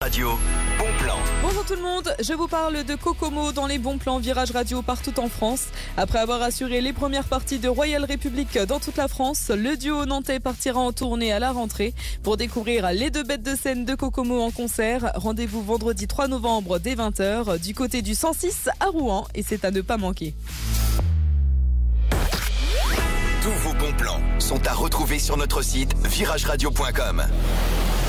Radio, bon plan. Bonjour tout le monde, je vous parle de Kokomo dans les bons plans Virage Radio partout en France. Après avoir assuré les premières parties de Royal République dans toute la France, le duo nantais partira en tournée à la rentrée. Pour découvrir les deux bêtes de scène de Kokomo en concert, rendez-vous vendredi 3 novembre dès 20h du côté du 106 à Rouen et c'est à ne pas manquer. Tous vos bons plans sont à retrouver sur notre site virageradio.com.